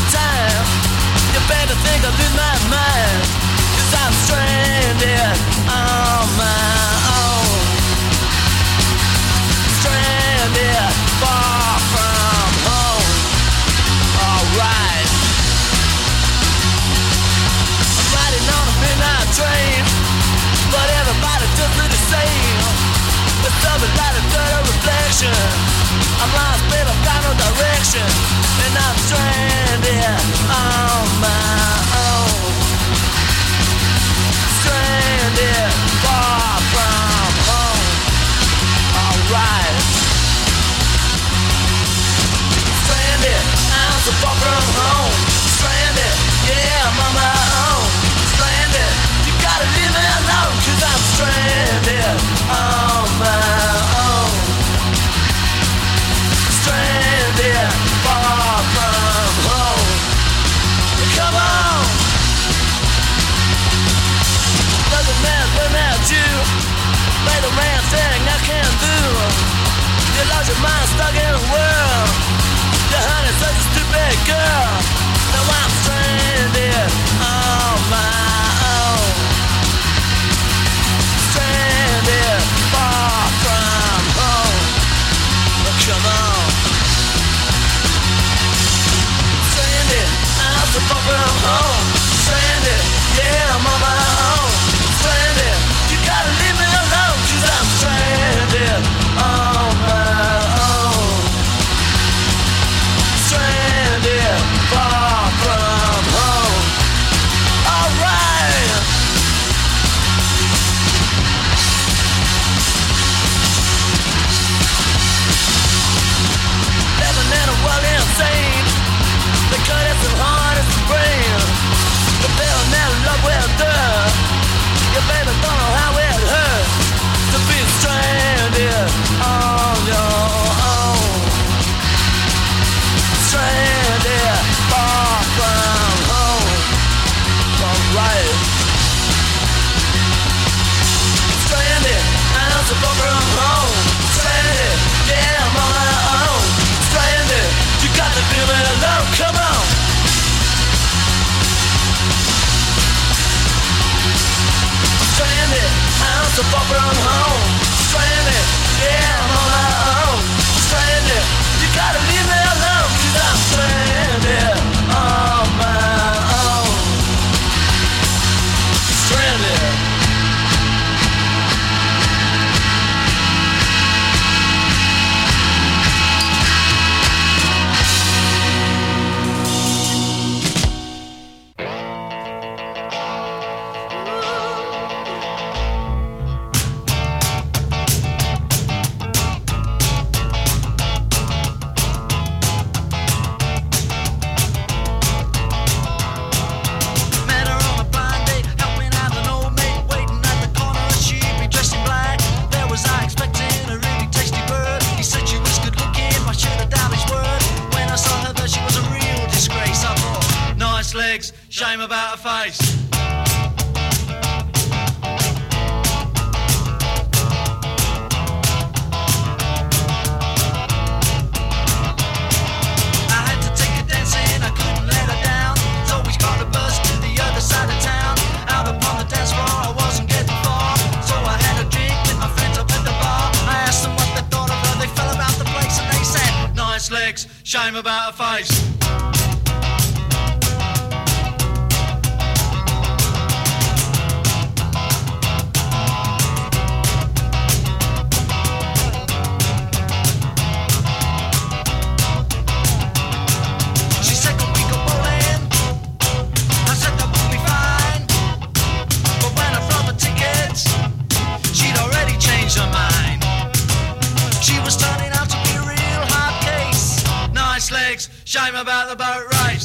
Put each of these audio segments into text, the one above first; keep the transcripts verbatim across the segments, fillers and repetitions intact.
time. You better think I lose my mind, 'cause I'm stranded on my own. Stranded far from home. Alright. I'm riding on a midnight train, but everybody just look the same. There's something like a dirty reflection. I'm lost, but I've got no direction, and I'm stranded on my own. Stranded far from home. Alright. Stranded, I'm so far from home. Stranded, yeah, I'm on my own. Stranded, you gotta leave me alone, 'cause I'm stranded on my own. Stranded far from home. Come on. Doesn't matter when at you. Play the man thing I can't do. You lost your mind stuck in a world. Your honey's such a stupid girl. Now I'm stranded on my own. Stranded far from home. Come on. Stranded, I'm so far from home. Stranded, yeah, I'm on my own. Stranded, you gotta leave me alone, 'cause I'm stranded on my own. Stranded far from home. Alright. Living in a world insane. They cut it so hard as the brain. The bill never love will do. Your baby don't know how it hurts to be stranded on your own. Stranded far from home. Alright. Stranded, I'm so far from home. Stranded, yeah, I'm on my own. Stranded, you got to feel it alone, come on. Stranded, I'm so far from home. Stranded, yeah, I'm on my own. Stranded, you gotta leave me alone, 'cause I'm stranded on my own. Stranded. Shame about her face. I had to take her dancing, I couldn't let her down. So we got a bus to the other side of town. Out upon the dance floor, I wasn't getting far. So I had a drink with my friends up at the bar. I asked them what they thought of her, they fell about the place and they said, nice legs, shame about her face. Shame about the boat race.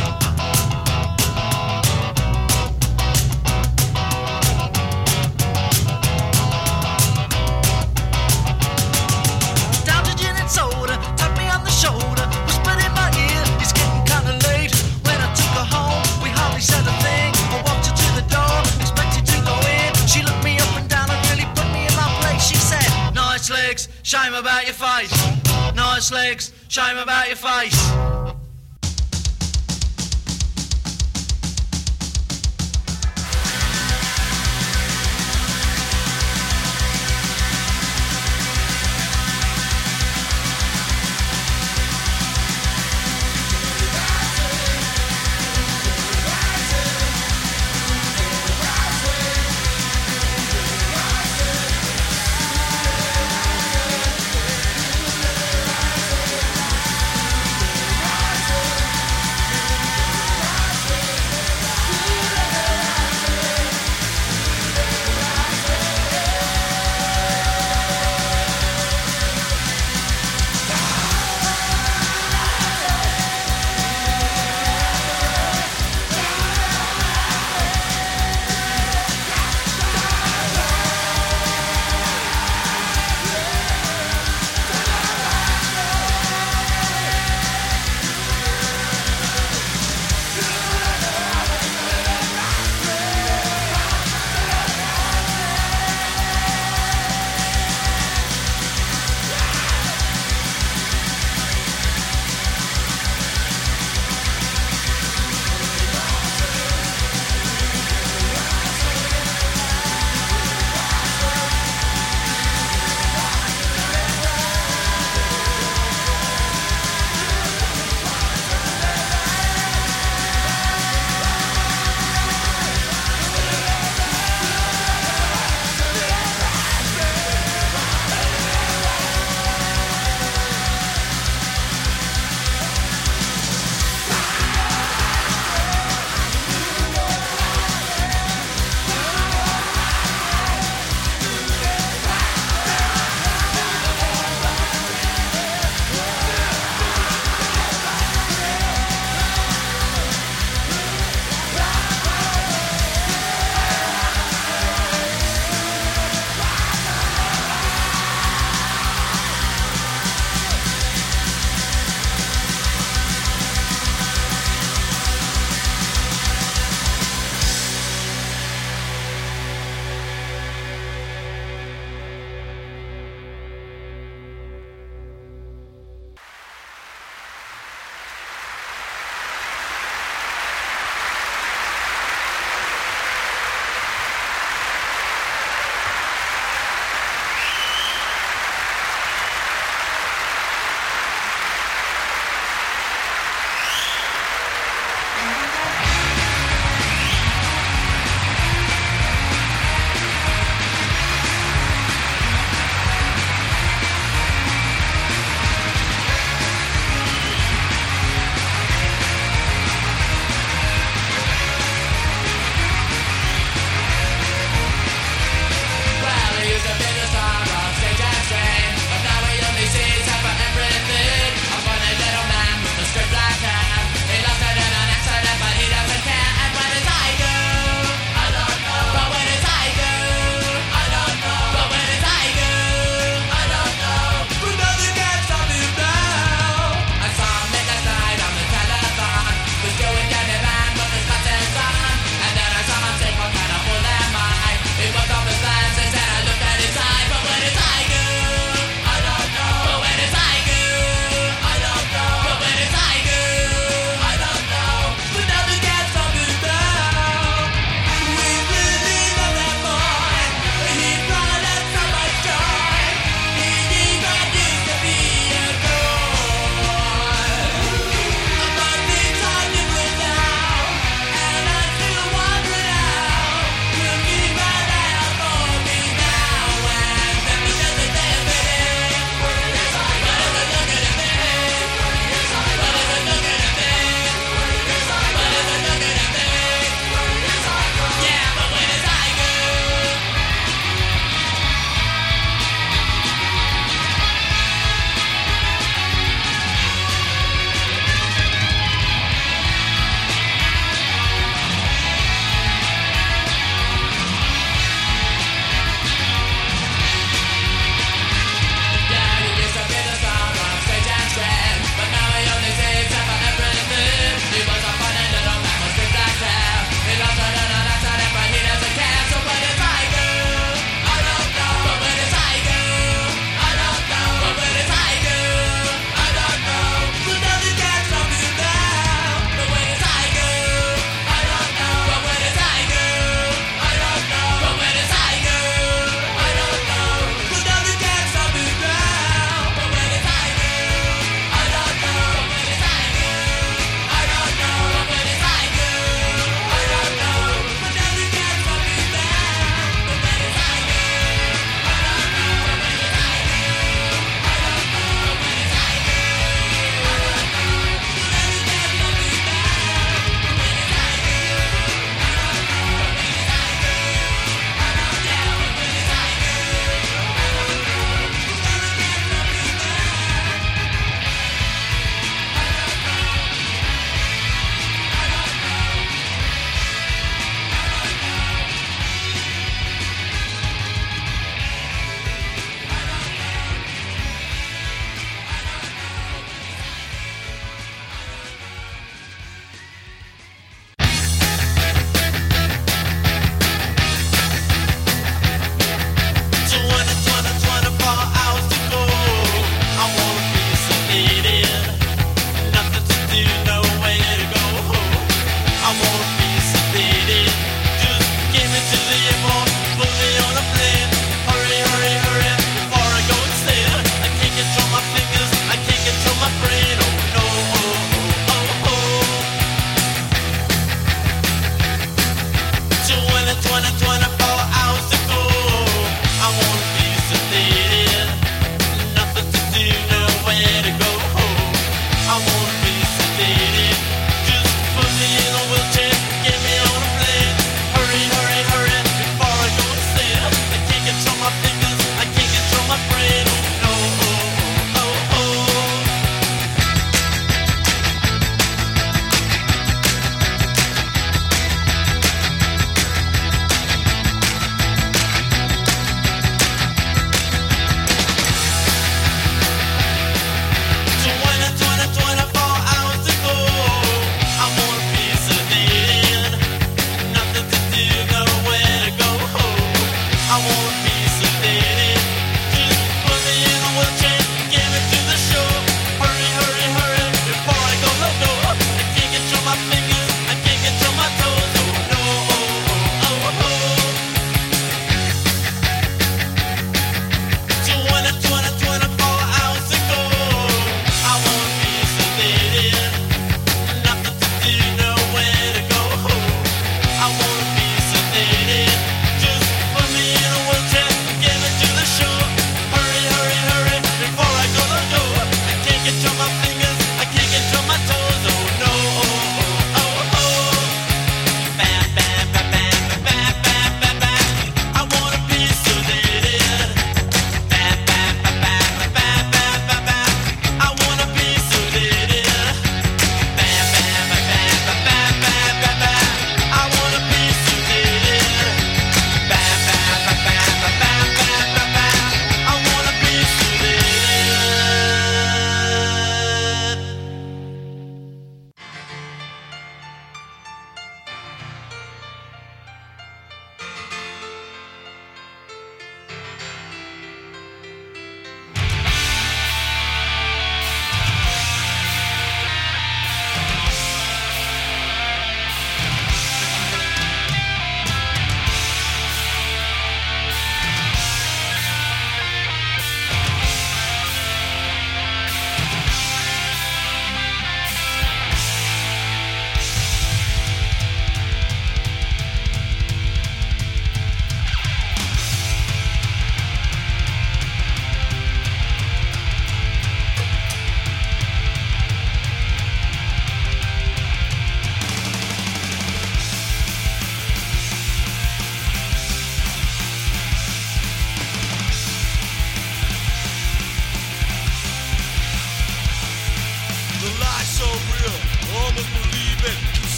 Down to gin and soda, tapped me on the shoulder, whispered in my ear, it's getting kinda late. When I took her home, we hardly said a thing. I walked her to the door, expected to go in. She looked me up and down and really put me in my place. She said, nice legs, shame about your face. Nice legs, shame about your face.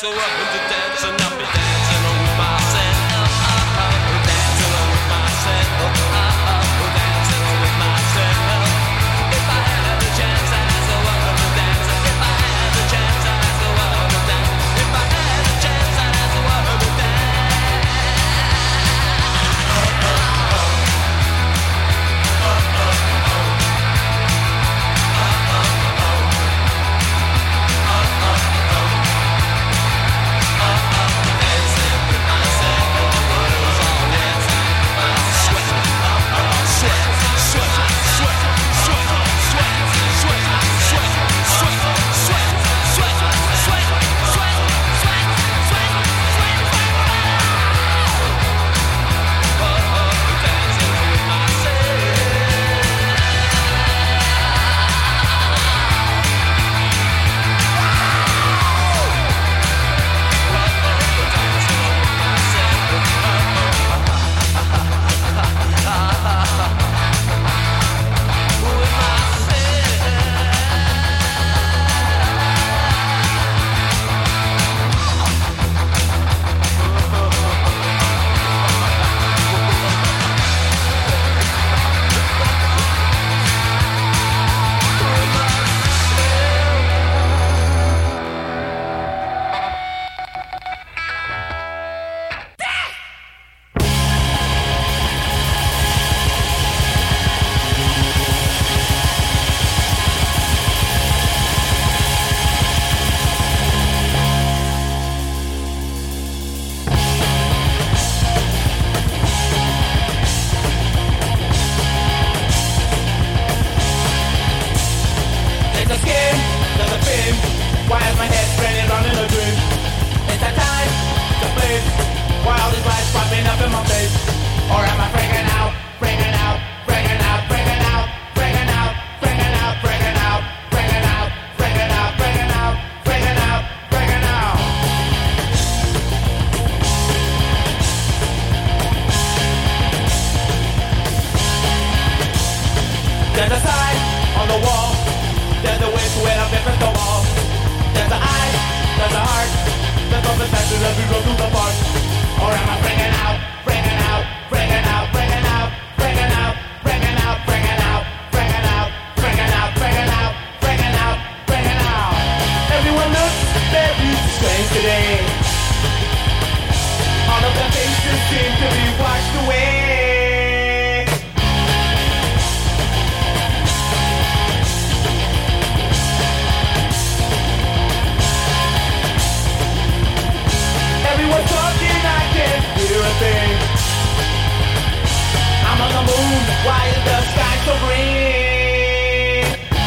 so I want to dance and I'll be dancing with myself. Dancing with myself. Dancing with myself. If I had the chance, I'd so I want to dance. If I had the chance, I'd so I want to dance. If I had the chance, I'd so I want to dance. There's a sign on the wall. There's a wish with a different the wall. There's an eye, there's a heart. There's no perception as we go through the park. Or am I bringing out, bringing out, bringing out, bringing out, bringing out, bringing out, bringing out, bringing out, bringing out, bringing out, bringing out, bringing out. Everyone looks very strange today. All of their faces seem to be washed away. Everyone's talking, I can't hear a thing. I'm on the moon, why is the sky so green?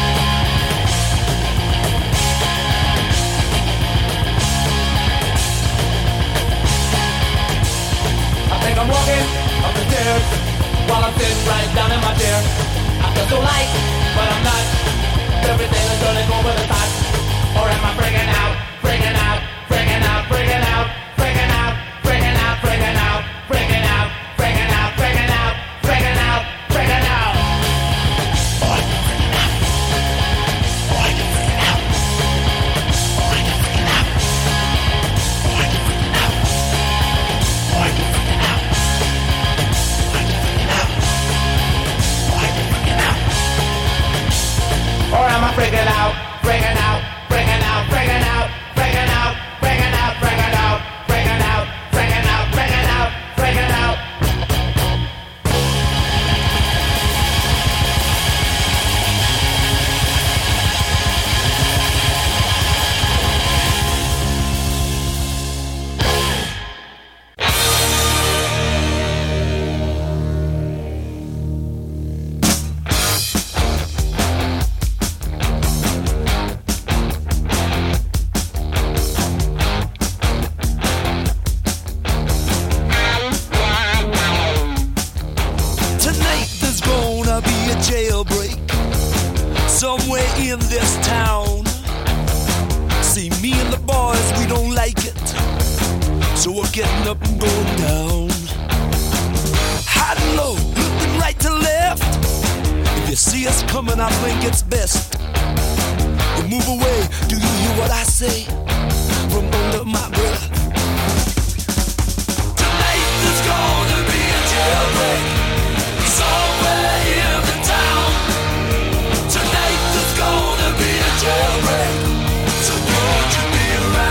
I think I'm walking up the stairs while I'm sitting right down in my chair. I feel so light, but I'm not. Everything is turning over the top. Or am I breaking out, breaking out, breaking out, breaking out? Breaking out, breaking out, breaking out, breaking out, breaking out, breaking out, breaking out, breaking out. Oh, I can freaking out. Oh, I can freaking out. Oh, I can freaking out. Oh, I can freaking out. Oh, I can freaking out. Oh, I can freaking out. Oh, I can freaking out. Or am I freaking out, breaking out, breaking out, breaking out, breaking out, breaking out, breaking out? Breaking out, breaking out, breaking out, breaking out. Somewhere in this town. See, me and the boys, we don't like it, so we're getting up and going down. High and low, looking right to left. If you see us coming, I think it's best you move away. Do you hear what I say? From under of my breath. Tonight there's gonna be a jailbreak somewhere in the town. Tonight there's gonna be a jailbreak, so won't you be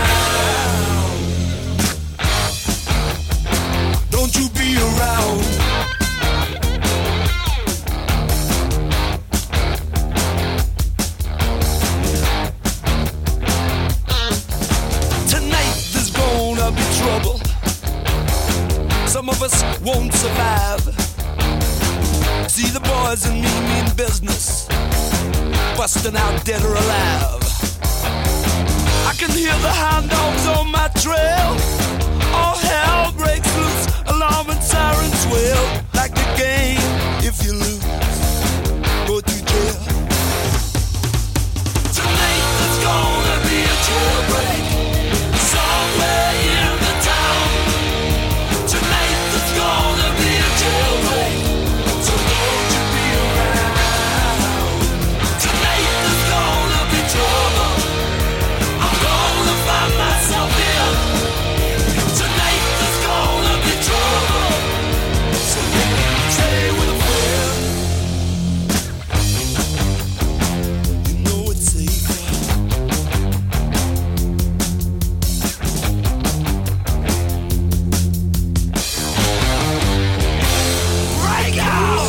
around? Don't you be around? Trouble. Some of us won't survive. See the boys and me mean business, busting out dead or alive. I can hear the hound dogs on my trail. All hell breaks loose, alarm and sirens wail. Like the game, if you lose, go to jail. Tonight there's gonna be a jailbreak somewhere in the town. Tonight there's gonna be a jailbreak, so won't you be around? Tonight there's gonna be trouble. I'm gonna find myself here. Tonight there's gonna be trouble, so stay with a friend. You know it's safer. Break out!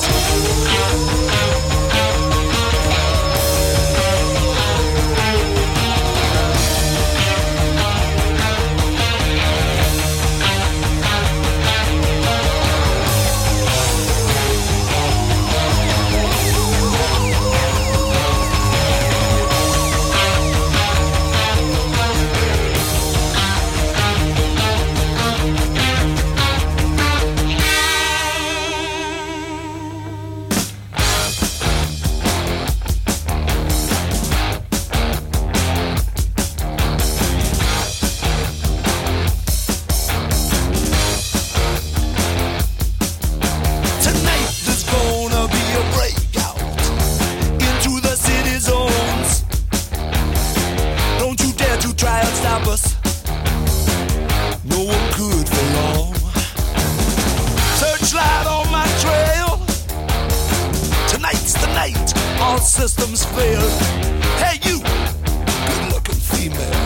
Tonight there's gonna be a breakout into the city zones. Don't you dare to try and stop us. No one could for long. Searchlight on my trail. Tonight's the night all systems fail. Hey you, good looking female.